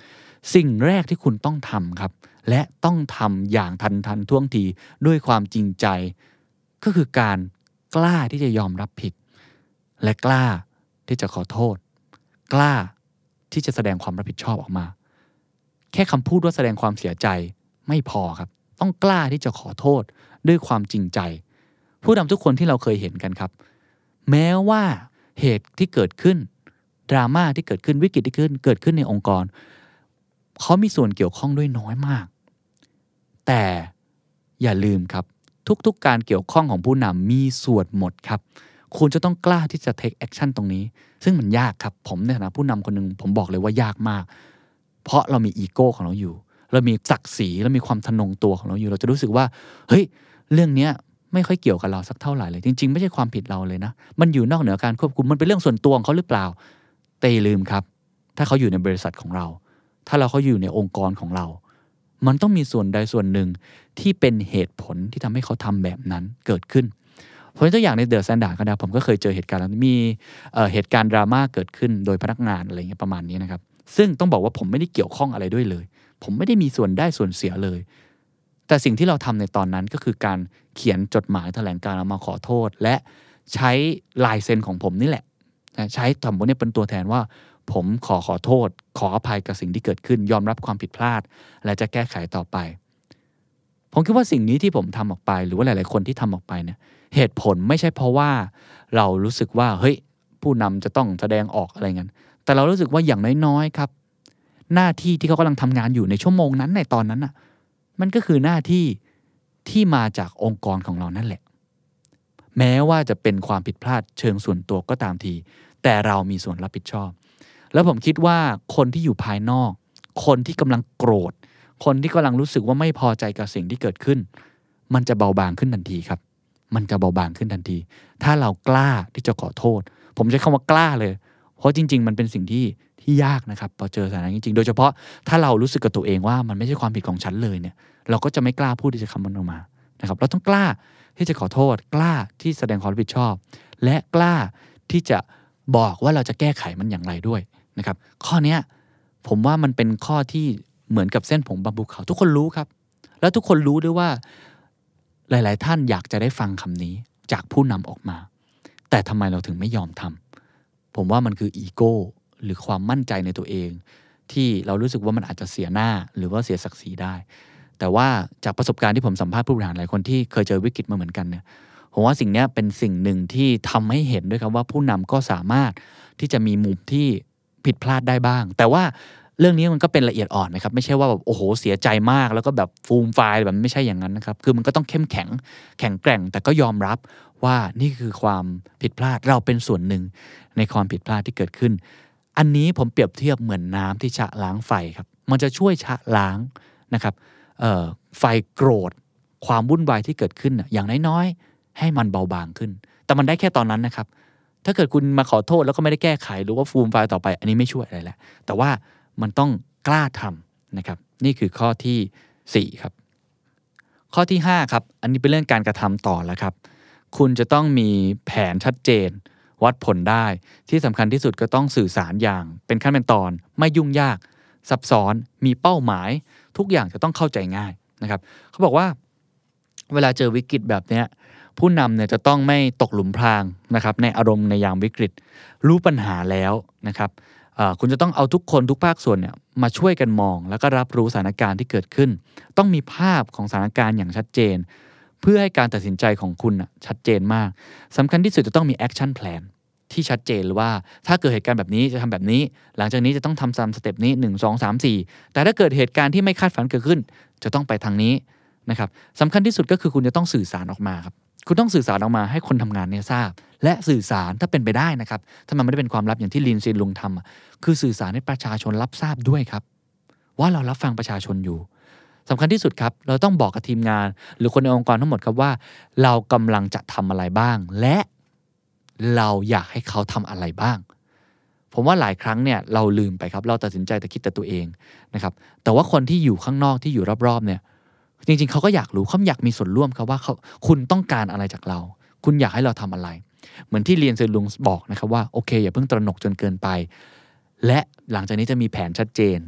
สิ่งแรกที่คุณต้องทำครับและต้องทำอย่างทันทันท่วงทีด้วยความจริงใจก็คือการกล้าที่จะยอมรับผิดและกล้าที่จะขอโทษกล้าที่จะแสดงความรับผิดชอบออกมาแค่คำพูดว่าแสดงความเสียใจไม่พอครับต้องกล้าที่จะขอโทษด้วยความจริงใจผู้นำทุกคนที่เราเคยเห็นกันครับแม้ว่าเหตุที่เกิดขึ้นดราม่าที่เกิดขึ้นวิกฤตที่ขึ้นเกิดขึ้นในองค์กรเขามีส่วนเกี่ยวข้องด้วยน้อยมากแต่อย่าลืมครับทุกๆการเกี่ยวข้องของผู้นำมีส่วนหมดครับคุณจะต้องกล้าที่จะ take action ตรงนี้ซึ่งมันยากครับผมในฐานะผู้นำคนหนึ่งผมบอกเลยว่ายากมากเพราะเรามีอีโก้ของเราอยู่เรามีศักดิ์ศรีเรามีความทะนงตัวของเราอยู่เราจะรู้สึกว่าเฮ้ยเรื่องนี้ไม่ค่อยเกี่ยวกับเราสักเท่าไหร่เลยจริงๆไม่ใช่ความผิดเราเลยนะมันอยู่นอกเหนือการควบคุมมันเป็นเรื่องส่วนตัวของเขาหรือเปล่าแต่อย่าลืมครับถ้าเขาอยู่ในบริษัทของเราถ้าเราเขาอยู่ในองค์กรของเรามันต้องมีส่วนใดส่วนหนึ่งที่เป็นเหตุผลที่ทำให้เขาทำแบบนั้นเกิดขึ้นเพราะตัวอย่างในเดอะสแตนดาร์ดก็ได้ผมก็เคยเจอเหตุการณ์แล้วมีเอ่อเหตุการณ์ดราม่าเกิดขึ้นโดยพนักงานอะไรเงี้ยประมาณนี้นะครับซึ่งต้องบอกว่าผมไม่ได้เกี่ยวข้องอะไรด้วยเลยผมไม่ได้มีส่วนได้ส่วนเสียเลยแต่สิ่งที่เราทำในตอนนั้นก็คือการเขียนจดหมายแถลงการณ์มาขอโทษและใช้ลายเซ็นของผมนี่แหละใช้ทำผมเนี่ยเป็นตัวแทนว่าผมขอขอโทษขออภัยกับสิ่งที่เกิดขึ้นยอมรับความผิดพลาดและจะแก้ไขต่อไปผมคิดว่าสิ่งนี้ที่ผมทำออกไปหรือว่าหลายๆคนที่ทำออกไปเนี่ยเหตุผลไม่ใช่เพราะว่าเรารู้สึกว่าเฮ้ยผู้นำจะต้องแสดงออกอะไรเงี้ยแต่เรารู้สึกว่าอย่างน้อยๆครับหน้าที่ที่เขากำลังทำงานอยู่ในชั่วโมงนั้นในตอนนั้นน่ะมันก็คือหน้าที่ที่มาจากองค์กรของเรานั่นแหละแม้ว่าจะเป็นความผิดพลาดเชิงส่วนตัวก็ตามทีแต่เรามีส่วนรับผิดชอบแล้วผมคิดว่าคนที่อยู่ภายนอกคนที่กำลังโกรธคนที่กำลังรู้สึกว่าไม่พอใจกับสิ่งที่เกิดขึ้นมันจะเบาบางขึ้นทันทีครับมันจะเบาบางขึ้นทันทีถ้าเรากล้าที่จะขอโทษผมใช้คำว่ากล้าเลยเพราะจริงๆมันเป็นสิ่งที่ที่ยากนะครับพอเจอสถานการณ์จริงๆโดยเฉพาะถ้าเรารู้สึกกับตัวเองว่ามันไม่ใช่ความผิดของฉันเลยเนี่ยเราก็จะไม่กล้าพูดที่จะคำมันออกมานะครับเราต้องกล้าที่จะขอโทษกล้าที่แสดงความรับผิดชอบและกล้าที่จะบอกว่าเราจะแก้ไขมันอย่างไรด้วยนะครับข้อนี้ผมว่ามันเป็นข้อที่เหมือนกับเส้นผมบางภูเขาทุกคนรู้ครับแล้วทุกคนรู้ด้วยว่าหลายๆท่านอยากจะได้ฟังคำนี้จากผู้นำออกมาแต่ทำไมเราถึงไม่ยอมทำผมว่ามันคืออีโก้หรือความมั่นใจในตัวเองที่เรารู้สึกว่ามันอาจจะเสียหน้าหรือว่าเสียศักดิ์ศรีได้แต่ว่าจากประสบการณ์ที่ผมสัมภาษณ์ผู้บริหารหลายคนที่เคยเจอวิกฤตมาเหมือนกันเนี่ยผมว่าสิ่งนี้เป็นสิ่งหนึ่งที่ทำให้เห็นด้วยครับว่าผู้นำก็สามารถที่จะมีมุมที่ผิดพลาดได้บ้างแต่ว่าเรื่องนี้มันก็เป็นละเอียดอ่อนนะครับไม่ใช่ว่าแบบโอ้โหเสียใจมากแล้วก็แบบฟูมไฟล์แบบไม่ใช่อย่างนั้นนะครับคือมันก็ต้องเข้มแข็งแข็งแกร่งแต่ก็ยอมรับว่านี่คือความผิดพลาดเราเป็นส่วนหนึ่งในความผิดพลาดที่เกิดขึ้นอันนี้ผมเปรียบเทียบเหมือนน้ำที่ชะล้างไฟครับมันจะช่วยชะล้างนะครับไฟโกรธความวุ่นวายที่เกิดขึ้นอย่างน้อยๆให้มันเบาบางขึ้นแต่มันได้แค่ตอนนั้นนะครับถ้าเกิดคุณมาขอโทษแล้วก็ไม่ได้แก้ไขหรือว่าฟูมไฟล์ต่อไปอันนี้ไม่ช่วยอะไรแหละแต่ว่ามันต้องกล้าทำนะครับนี่คือข้อที่สี่ครับข้อที่ห้าครับอันนี้เป็นเรื่องการกระทำต่อแล้วครับคุณจะต้องมีแผนชัดเจนวัดผลได้ที่สำคัญที่สุดก็ต้องสื่อสารอย่างเป็นขั้นเป็นตอนไม่ยุ่งยากซับซ้อนมีเป้าหมายทุกอย่างจะต้องเข้าใจง่ายนะครับเขาบอกว่าเวลาเจอวิกฤตแบบนี้ผู้นำเนี่ยจะต้องไม่ตกหลุมพรางนะครับในอารมณ์ในยามวิกฤตรู้ปัญหาแล้วนะครับคุณจะต้องเอาทุกคนทุกภาคส่วนเนี่ยมาช่วยกันมองแล้วก็รับรู้สถานการณ์ที่เกิดขึ้นต้องมีภาพของสถานการณ์อย่างชัดเจนเพื่อให้การตัดสินใจของคุณชัดเจนมากสำคัญที่สุดจะต้องมีแอคชั่นแพลนที่ชัดเจนหรือว่าถ้าเกิดเหตุการณ์แบบนี้จะทำแบบนี้หลังจากนี้จะต้องทำตามสเต็ปนี้หนึ่ง สอง สาม สี่แต่ถ้าเกิดเหตุการณ์ที่ไม่คาดฝันเกิดขึ้นจะต้องไปทางนี้นะครับสำคัญที่สุดก็คือคุณจะต้องสื่อสารออกมาครับคุณต้องสื่อสารออกมาให้คนทำงานเนี่ยทราบและสื่อสารถ้าเป็นไปได้นะครับถ้ามันไม่ได้เป็นความลับอย่างที่ลินซินลุงทำคือสื่อสารให้ประชาชนรับทราบด้วยครับว่าเรารับฟังประชาชนอยู่สำคัญที่สุดครับเราต้องบอกกับทีมงานหรือคนในองค์กรทั้งหมดครับว่าเรากำลังจะทำอะไรบ้างและเราอยากให้เขาทำอะไรบ้างผมว่าหลายครั้งเนี่ยเราลืมไปครับเราตัดสินใจแต่คิดแต่ตัวเองนะครับแต่ว่าคนที่อยู่ข้างนอกที่อยู่รอบๆเนี่ยจริงๆเขาก็อยากรู้เขาอยากมีส่วนร่วมครับว่าเขาคุณต้องการอะไรจากเราคุณอยากให้เราทำอะไรเหมือนที่เรียนเซอร์ลุงบอกนะครับว่าโอเคอย่าเพิ่งตระหนกจนเกินไปและหลังจากนี้จะมีแผนชัดเจน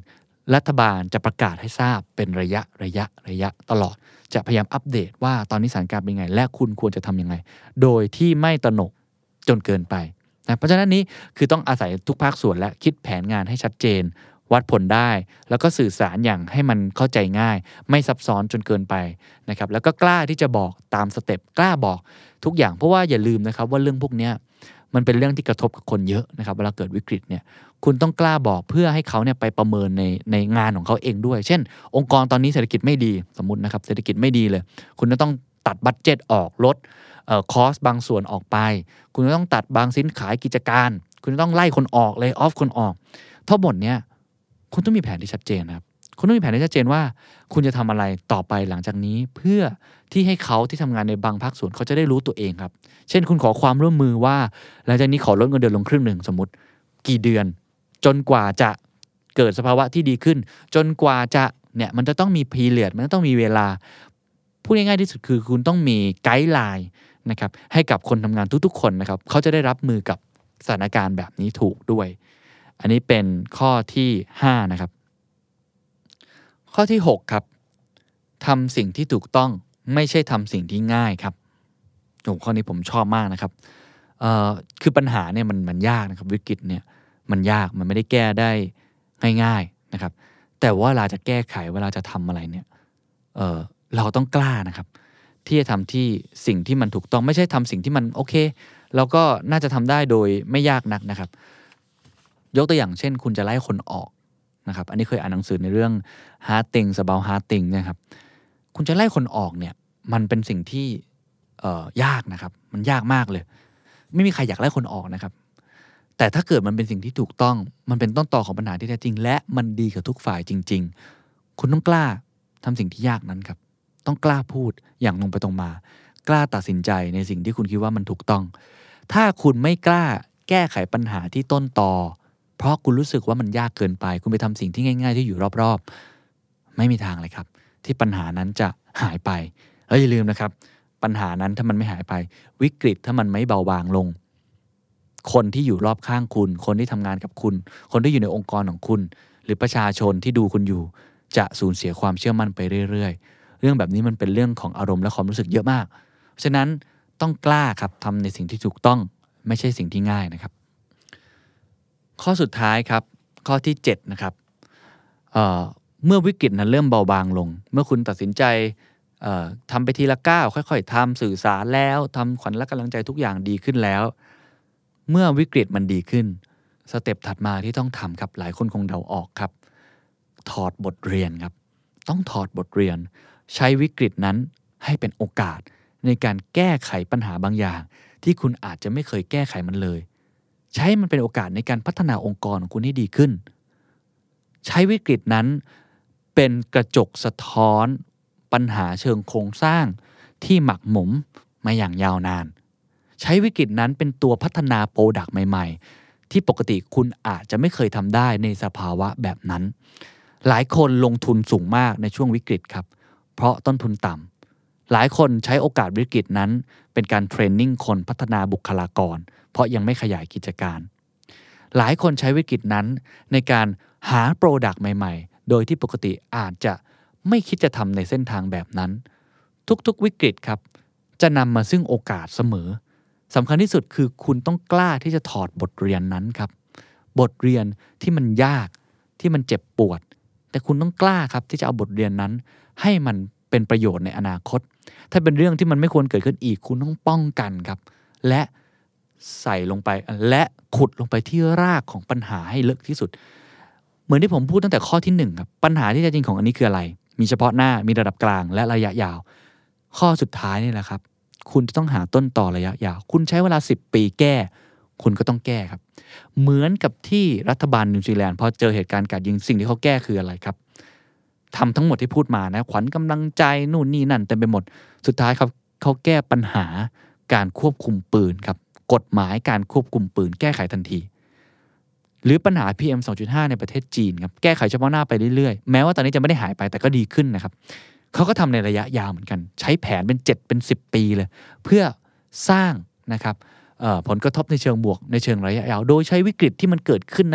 รัฐบาลจะประกาศให้ทราบเป็นระยะระยะระยะตลอดจะพยายามอัปเดตว่าตอนนี้สถานการณ์เป็นไงและคุณควรจะทำยังไงโดยที่ไม่ตระหนกจนเกินไปนะเพราะฉะนั้นนี้คือต้องอาศัยทุกภาคส่วนและคิดแผนงานให้ชัดเจนวัดผลได้แล้วก็สื่อสารอย่างให้มันเข้าใจง่ายไม่ซับซ้อนจนเกินไปนะครับแล้วก็กล้าที่จะบอกตามสเต็ปกล้าบอกทุกอย่างเพราะว่าอย่าลืมนะครับว่าเรื่องพวกนี้มันเป็นเรื่องที่กระทบกับคนเยอะนะครับเวลาเกิดวิกฤตเนี่ยคุณต้องกล้าบอกเพื่อให้เขาเนี่ยไปประเมินในในงานของเขาเองด้วยเช่นองค์กรตอนนี้เศรษฐกิจไม่ดีสมมุตินะครับเศรษฐกิจไม่ดีเลยคุณจะต้องตัดบัดเจ็ตออกลดเอ่อคอสบางส่วนออกไปคุณจะต้องตัดบางสินขายกิจการคุณจะต้องไล่คนออกเลยออฟคนออกทั้งหมดเนี่ยคุณต้องมีแผนที่ชัดเจนนะครับคุณต้องมีแผนที่ชัดเจนว่าคุณจะทำอะไรต่อไปหลังจากนี้เพื่อที่ให้เขาที่ทำงานในบางภาคส่วนเขาจะได้รู้ตัวเองครับเช่นคุณขอความร่วมมือว่าหลังจากนี้ขอลดเงินเดือนลงครึ่งหนึ่งสมมติกี่เดือนจนกว่าจะเกิดสภาวะที่ดีขึ้นจนกว่าจะเนี่ยมันจะต้องมีพีเรียดมันต้องมีเวลาพูดง่ายๆที่สุดคือคุณต้องมีไกด์ไลน์นะครับให้กับคนทำงานทุกๆคนนะครับเขาจะได้รับมือกับสถานการณ์แบบนี้ถูกด้วยอันนี้เป็นข้อที่ห้านะครับข้อที่หกครับทำสิ่งที่ถูกต้องไม่ใช่ทำสิ่งที่ง่ายครับโอ้ข้อนี้ผมชอบมากนะครับเอ่อคือปัญหาเนี่ยมันมันยากนะครับวิกฤตเนี่ยมันยากมันไม่ได้แก้ได้ง่ายๆนะครับแต่ว่าเวลาจะแก้ไขเวลาจะทำอะไรเนี่ยเอ่อเราต้องกล้านะครับที่จะทำที่สิ่งที่มันถูกต้องไม่ใช่ทำสิ่งที่มันโอเคเราก็น่าจะทำได้โดยไม่ยากนักนะครับยกตัวอย่างเช่นคุณจะไล่คนออกนะครับอันนี้เคยอ่านหนังสือในเรื่อง hard things about hard things นะครับคุณจะไล่คนออกเนี่ยมันเป็นสิ่งที่เอ่อยากนะครับมันยากมากเลยไม่มีใครอยากไล่คนออกนะครับแต่ถ้าเกิดมันเป็นสิ่งที่ถูกต้องมันเป็นต้นตอของปัญหาที่แท้จริงและมันดีกับทุกฝ่ายจริงๆคุณต้องกล้าทำสิ่งที่ยากนั้นครับต้องกล้าพูดอย่างตรงไปตรงมากล้าตัดสินใจในสิ่งที่คุณคิดว่ามันถูกต้องถ้าคุณไม่กล้าแก้ไขปัญหาที่ต้นตอเพราะคุณรู้สึกว่ามันยากเกินไปคุณไปทำสิ่งที่ง่ายๆที่อยู่รอบๆไม่มีทางเลยครับที่ปัญหานั้นจะหายไปแล้วอย่าลืมนะครับปัญหานั้นถ้ามันไม่หายไปวิกฤตถ้ามันไม่เบาบางลงคนที่อยู่รอบข้างคุณคนที่ทำงานกับคุณคนที่อยู่ในองค์กรของคุณหรือประชาชนที่ดูคุณอยู่จะสูญเสียความเชื่อมั่นไปเรื่อยๆเรื่องแบบนี้มันเป็นเรื่องของอารมณ์และความรู้สึกเยอะมากเพราะฉะนั้นต้องกล้าครับทำในสิ่งที่ถูกต้องไม่ใช่สิ่งที่ง่ายนะครับข้อสุดท้ายครับข้อที่เจ็ดนะครับเอ่อเมื่อวิกฤตนั้นเริ่มเบาบางลงเมื่อคุณตัดสินใจเอ่อทำไปทีละก้าวค่อยๆทำสื่อสารแล้วทำขวัญและกำลังใจทุกอย่างดีขึ้นแล้วเมื่อวิกฤตมันดีขึ้นสเต็ปถัดมาที่ต้องทำครับหลายคนคงเดาออกครับถอดบทเรียนครับต้องถอดบทเรียนใช้วิกฤตนั้นให้เป็นโอกาสในการแก้ไขปัญหาบางอย่างที่คุณอาจจะไม่เคยแก้ไขมันเลยใช้มันเป็นโอกาสในการพัฒนาองค์กรของคุณให้ดีขึ้นใช้วิกฤตนั้นเป็นกระจกสะท้อนปัญหาเชิงโครงสร้างที่หมักหมมมาอย่างยาวนานใช้วิกฤตนั้นเป็นตัวพัฒนาโปรดักต์ใหม่ๆที่ปกติคุณอาจจะไม่เคยทำได้ในสภาวะแบบนั้นหลายคนลงทุนสูงมากในช่วงวิกฤตครับเพราะต้นทุนต่ำหลายคนใช้โอกาสวิกฤตนั้นเป็นการเทรนนิ่งคนพัฒนาบุคลากรเพราะยังไม่ขยายกิจการหลายคนใช้วิกฤตนั้นในการหาโปรดักต์ใหม่ๆโดยที่ปกติอาจจะไม่คิดจะทำในเส้นทางแบบนั้นทุกๆวิกฤตครับจะนำมาซึ่งโอกาสเสมอสำคัญที่สุดคือคุณต้องกล้าที่จะถอดบทเรียนนั้นครับบทเรียนที่มันยากที่มันเจ็บปวดแต่คุณต้องกล้าครับที่จะเอาบทเรียนนั้นให้มันเป็นประโยชน์ในอนาคตถ้าเป็นเรื่องที่มันไม่ควรเกิดขึ้นอีกคุณต้องป้องกันครับและใส่ลงไปและขุดลงไปที่รากของปัญหาให้ลึกที่สุดเหมือนที่ผมพูดตั้งแต่ข้อที่หนึ่งครับปัญหาที่แท้จริงของอันนี้คืออะไรมีเฉพาะหน้ามีระดับกลางและระยะยาวข้อสุดท้ายนี่แหละครับคุณจะต้องหาต้นตอระยะยาวคุณใช้เวลาสิบปีแก้คุณก็ต้องแก้ครับเหมือนกับที่รัฐบาลนิวซีแลนด์พอเจอเหตุการณ์การยิงสิ่งที่เขาแก้คืออะไรครับทำทั้งหมดที่พูดมานะขวัญกำลังใจนู่นนี่นั่นเต็มไปหมดสุดท้ายครับเขาแก้ปัญหาการควบคุมปืนครับกฎหมายการควบคุมปืนแก้ไขทันทีหรือปัญหา พี เอ็ม สองจุดห้า ในประเทศจีนครับแก้ไขเฉพาะหน้าไปเรื่อยๆแม้ว่าตอนนี้จะไม่ได้หายไปแต่ก็ดีขึ้นนะครับเขาก็ทำในระยะยาวเหมือนกันใช้แผนเป็นเจ็ดเป็นสิบปีเลยเพื่อสร้างนะครับผลกระทบในเชิงบวกในเชิงระยะยาวโดยใช้วิกฤตที่มันเกิดขึ้นนั่นแหละ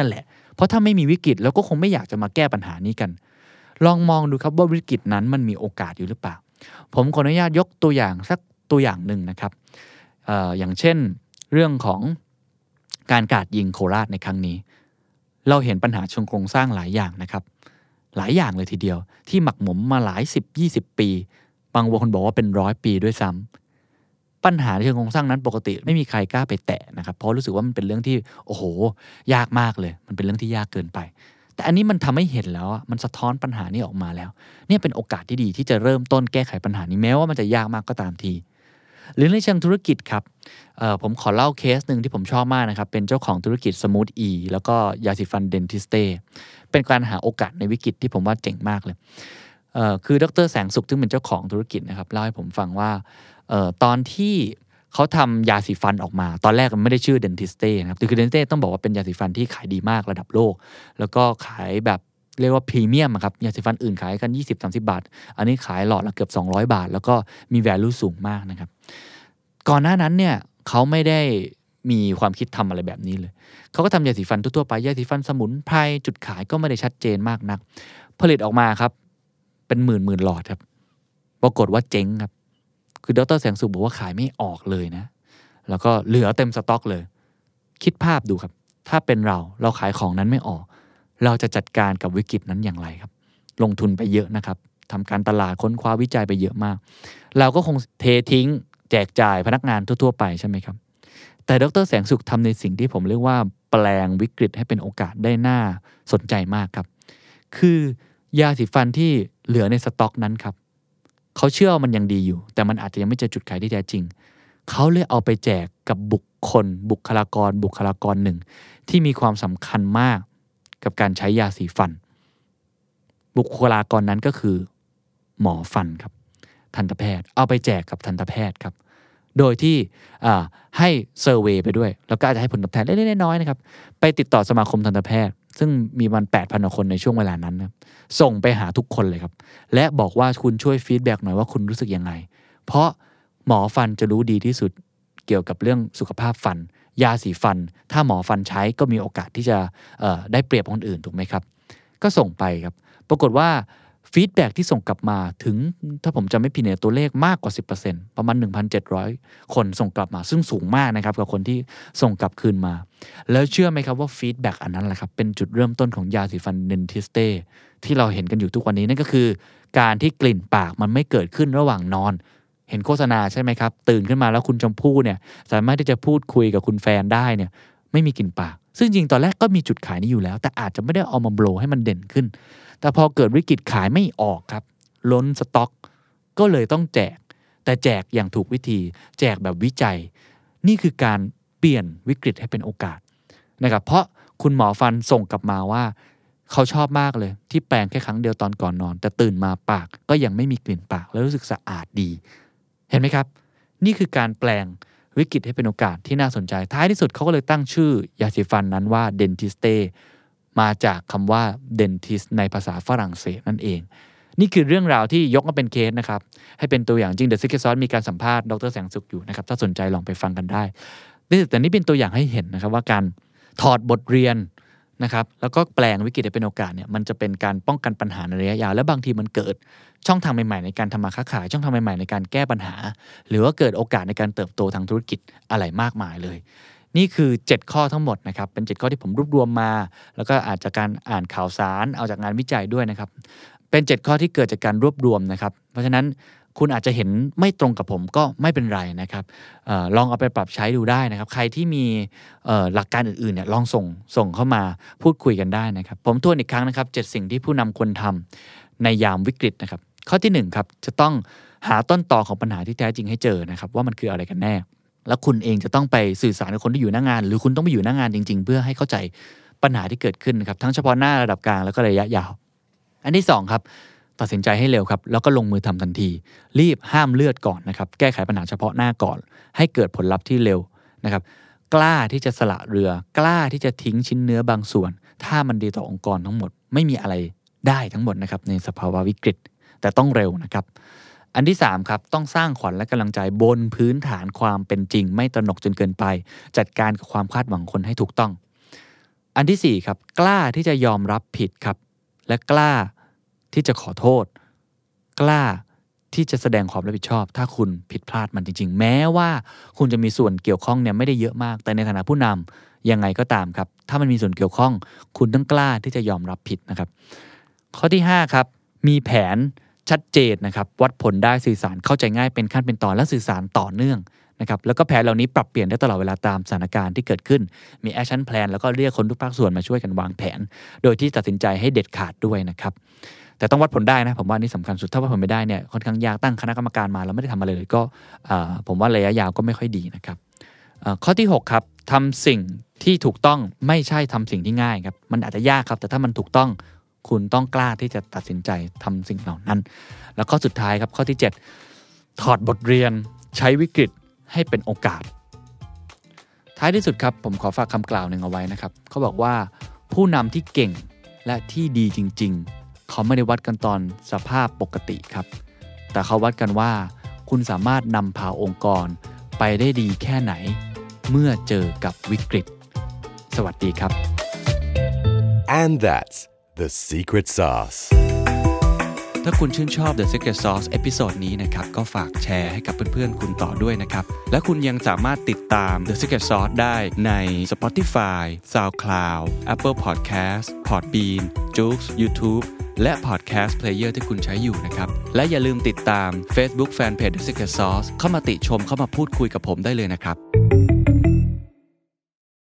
เพราะถ้าไม่มีวิกฤตเราก็คงไม่อยากจะมาแก้ปัญหานี้กันลองมองดูครับว่าวิกฤตนั้นมันมีโอกาสอยู่หรือเปล่าผมขออนุญาตยกตัวอย่างสักตัวอย่างหนึ่งนะครับ เอ่อ อย่างเช่นเรื่องของการกราดยิงโคราชในครั้งนี้เราเห็นปัญหาเชิงโครงสร้างหลายอย่างนะครับหลายอย่างเลยทีเดียวที่หมักหมมมาหลายสิบยี่สิบปีบางคนบอกว่าเป็นร้อยปีด้วยซ้ำปัญหาเชิงโครงสร้างนั้นปกติไม่มีใครกล้าไปแตะนะครับเพราะรู้สึกว่ามันเป็นเรื่องที่โอ้โหยากมากเลยมันเป็นเรื่องที่ยากเกินไปแต่อันนี้มันทำให้เห็นแล้วมันสะท้อนปัญหานี้ออกมาแล้วเนี่ยเป็นโอกาสที่ดีที่จะเริ่มต้นแก้ไขปัญหานี้แม้ว่ามันจะยากมากก็ตามทีหรือในเชิงธุรกิจครับเอ่อผมขอเล่าเคสหนึ่งที่ผมชอบมากนะครับเป็นเจ้าของธุรกิจสมูทอีแล้วก็ยาสีฟันเดนทิสเต้เป็นการหาโอกาสในวิกฤตที่ผมว่าเจ๋งมากเลยเอ่อคือดร.แสงสุขซึ่งเป็นเจ้าของธุรกิจนะครับเล่าให้ผมฟังว่าเอ่อตอนที่เขาทำยาสีฟันออกมาตอนแรกมันไม่ได้ชื่อเดนทิสเต้นะครับคือเดนทิสเต้ต้องบอกว่าเป็นยาสีฟันที่ขายดีมากระดับโลกแล้วก็ขายแบบเรียกว่าพรีเมียมครับยาสีฟันอื่นขายกัน ยี่สิบถึงสามสิบ บาทอันนี้ขายหลอดละเกือบสองร้อยบาทแล้วก็มี value สูงมากนะครับก่อนหน้านั้นเนี่ยเขาไม่ได้มีความคิดทำอะไรแบบนี้เลยเขาก็ทำยาสีฟันทั่วๆไปยาสีฟันสมุนไพรจุดขายก็ไม่ได้ชัดเจนมากนักผลิตออกมาครับเป็นหมื่นหมื่นหลอดครับปรากฏว่าเจ๊งครับคือดร.แสงสุขบอกว่าขายไม่ออกเลยนะแล้วก็เหลือเต็มสต็อกเลยคิดภาพดูครับถ้าเป็นเราเราขายของนั้นไม่ออกเราจะจัดการกับวิกฤตนั้นอย่างไรครับลงทุนไปเยอะนะครับทำการตลาดค้นคว้าวิจัยไปเยอะมากเราก็คงเททิ้งแจกจ่ายพนักงานทั่วๆไปใช่ไหมครับแต่ดร.แสงสุขทำในสิ่งที่ผมเรียกว่าแปลงวิกฤตให้เป็นโอกาสได้น่าสนใจมากครับคือยาสีฟันที่เหลือในสต็อกนั้นครับเขาเชื่อว่ามันยังดีอยู่แต่มันอาจจะยังไม่เจอจุดขายที่แท้จริงเขาเลยเอาไปแจกกับบุคคลบุคลากรบุคลากรหนึ่งที่มีความสำคัญมากกับการใช้ยาสีฟันบุคลากรนั้นก็คือหมอฟันครับทันตแพทย์เอาไปแจกกับทันตแพทย์ครับโดยที่ให้เซอร์เวย์ไปด้วยแล้วก็อาจจะให้ผลตอบแทนเล็กๆน้อยๆนะครับไปติดต่อสมาคมทันตแพทย์ซึ่งมีมัน แปดพัน คนในช่วงเวลานั้นนะส่งไปหาทุกคนเลยครับและบอกว่าคุณช่วยฟีดแบ็กหน่อยว่าคุณรู้สึกยังไงเพราะหมอฟันจะรู้ดีที่สุดเกี่ยวกับเรื่องสุขภาพฟันยาสีฟันถ้าหมอฟันใช้ก็มีโอกาสที่จะได้เปรียบคนอื่นถูกไหมครับก็ส่งไปครับปรากฏว่าฟีดแบ็กที่ส่งกลับมาถึงถ้าผมจำไม่ผิดเนี่ยตัวเลขมากกว่า สิบเปอร์เซ็นต์ ประมาณ หนึ่งพันเจ็ดร้อย คนส่งกลับมาซึ่งสูงมากนะครับกับคนที่ส่งกลับคืนมาแล้วเชื่อไหมครับว่าฟีดแบ็กอันนั้นแหละครับเป็นจุดเริ่มต้นของยาสีฟันเดนทิสเต้ที่เราเห็นกันอยู่ทุกวันนี้นั่นก็คือการที่กลิ่นปากมันไม่เกิดขึ้นระหว่างนอนเห็นโฆษณาใช่ไหมครับตื่นขึ้นมาแล้วคุณชมพู่เนี่ยสามารถที่จะพูดคุยกับคุณแฟนได้เนี่ยไม่มีกลิ่นปากซึ่งจริงตอนแรกก็มีจุดขายนี้อยู่แล้วแต่อาจจะไม่ได้เอามาโบว์ให้มันเด่นขึ้นแต่พอเกิดวิกฤตขายไม่ออกครับล้นสต็อกก็เลยต้องแจกแต่แจกอย่างถูกวิธีแจกแบบวิจัยนี่คือการเปลี่ยนวิกฤตให้เป็นโอกาสนะครับเพราะคุณหมอฟันส่งกลับมาว่าเขาชอบมากเลยที่แปรงแค่ครั้งเดียวตอนก่อนนอนแต่ตื่นมาปากก็ยังไม่มีกลิ่นปากแล้วรู้สึกสะอาดดีเห็นไหมครับนี่คือการแปลงวิกฤตให้เป็นโอกาสที่น่าสนใจท้ายที่สุดเขาก็เลยตั้งชื่อยาสีฟันนั้นว่าเดนทิสเต้มาจากคำว่า dentist ในภาษาฝรั่งเศสนั่นเองนี่คือเรื่องราวที่ยกมาเป็นเคสนะครับให้เป็นตัวอย่างจริง The Secret Sauce มีการสัมภาษณ์ดร.แสงสุขอยู่นะครับถ้าสนใจลองไปฟังกันได้แต่นี่เป็นตัวอย่างให้เห็นนะครับว่าการถอดบทเรียนนะครับแล้วก็แปลงวิกฤตให้เป็นโอกาสเนี่ยมันจะเป็นการป้องกันปัญหาในระยะยาวและบางทีมันเกิดช่องทางใหม่ๆในการทำมาค้าขายช่องทางใหม่ๆในการแก้ปัญหาหรือว่าเกิดโอกาสในการเติบโตทางธุรกิจอะไรมากมายเลยนี่คือเจ็ดข้อทั้งหมดนะครับเป็นเจ็ดข้อที่ผมรวบรวมมาแล้วก็อาจจะการอ่านข่าวสารเอาจากงานวิจัยด้วยนะครับเป็นเจ็ดข้อที่เกิดจากการรวบรวมนะครับเพราะฉะนั้นคุณอาจจะเห็นไม่ตรงกับผมก็ไม่เป็นไรนะครับเอ่อลองเอาไปปรับใช้ดูได้นะครับใครที่มีเอ่อหลักการอื่นๆเนี่ยลองส่งส่งเข้ามาพูดคุยกันได้นะครับผมทวนอีกครั้งนะครับเจ็ดสิ่งที่ผู้นำควรทำในยามวิกฤตนะครับข้อที่หนึ่งครับจะต้องหาต้นตอของปัญหาที่แท้จริงให้เจอนะครับว่ามันคืออะไรกันแน่แล้วคุณเองจะต้องไปสื่อสารกับคนที่อยู่หน้างานหรือคุณต้องไปอยู่หน้างานจริงๆเพื่อให้เข้าใจปัญหาที่เกิดขึ้นนะครับทั้งเฉพาะหน้าระดับกลางแล้วก็ระยะยาวอันที่สองครับตัดสินใจให้เร็วครับแล้วก็ลงมือทำทันทีรีบห้ามเลือดก่อนนะครับแก้ไขปัญหาเฉพาะหน้าก่อนให้เกิดผลลัพธ์ที่เร็วนะครับกล้าที่จะสละเรือกล้าที่จะทิ้งชิ้นเนื้อบางส่วนถ้ามันดีต่อองค์กรทั้งหมดไม่มีอะไรได้ทั้งหมดนะครับในสภาวะวิกฤตแต่ต้องเร็วนะครับอันที่สามครับต้องสร้างขวัญและกำลังใจบนพื้นฐานความเป็นจริงไม่ตระหนกจนเกินไปจัดการกับความคาดหวังคนให้ถูกต้องอันที่สี่ครับกล้าที่จะยอมรับผิดครับและกล้าที่จะขอโทษกล้าที่จะแสดงความรับผิดชอบถ้าคุณผิดพลาดมันจริงๆแม้ว่าคุณจะมีส่วนเกี่ยวข้องเนี่ยไม่ได้เยอะมากแต่ในฐานะผู้นำยังไงก็ตามครับถ้ามันมีส่วนเกี่ยวข้องคุณต้องกล้าที่จะยอมรับผิดนะครับข้อที่ห้าครับมีแผนชัดเจนนะครับวัดผลได้สื่อสารเข้าใจง่ายเป็นขั้นเป็นตอนและสื่อสารต่อเนื่องนะครับแล้วก็แผนเหล่านี้ปรับเปลี่ยนได้ตลอดเวลาตามสถานการณ์ที่เกิดขึ้นมีแอคชั่นแพลนแล้วก็เรียกคนทุกภาคส่วนมาช่วยกันวางแผนโดยที่ตัดสินใจให้เด็ดขาดด้วยนะครับแต่ต้องวัดผลได้นะผมว่านี่สำคัญสุดถ้าวัดผลไม่ได้เนี่ยค่อนข้างยากตั้งคณะกรรมการมาแล้วไม่ได้ทำอะไรเลยก็ผมว่าระยะยาวก็ไม่ค่อยดีนะครับข้อที่หกครับทำสิ่งที่ถูกต้องไม่ใช่ทำสิ่งที่ง่ายครับมันอาจจะยากครับแต่ถ้ามันถูกต้องคุณต้องกล้าที่จะตัดสินใจทำสิ่งเหล่านั้นแล้วข้อสุดท้ายครับข้อที่เจ็ดถอดบทเรียนใช้วิกฤตให้เป็นโอกาสท้ายที่สุดครับผมขอฝากคำกล่าวหนึ่งเอาไว้นะครับเขาบอกว่าผู้นำที่เก่งและที่ดีจริงๆเขาไม่ได้วัดกันตอนสภาพปกติครับแต่เขาวัดกันว่าคุณสามารถนำพาองค์กรไปได้ดีแค่ไหนเมื่อเจอกับวิกฤตสวัสดีครับ And that's the secret sauce ถ้าคุณชื่นชอบ The Secret Sauce เอพิโซดนี้นะครับก็ฝากแชร์ให้กับเพื่อนๆคุณต่อด้วยนะครับและคุณยังสามารถติดตาม The Secret Sauce ได้ใน Spotify, SoundCloud, Apple Podcast, Podbean, Joox, YouTube และ Podcast Player ที่คุณใช้อยู่นะครับและอย่าลืมติดตาม Facebook Fanpage The Secret Sauce เข้ามาติชมเข้ามาพูดคุยกับผมได้เลยนะครับ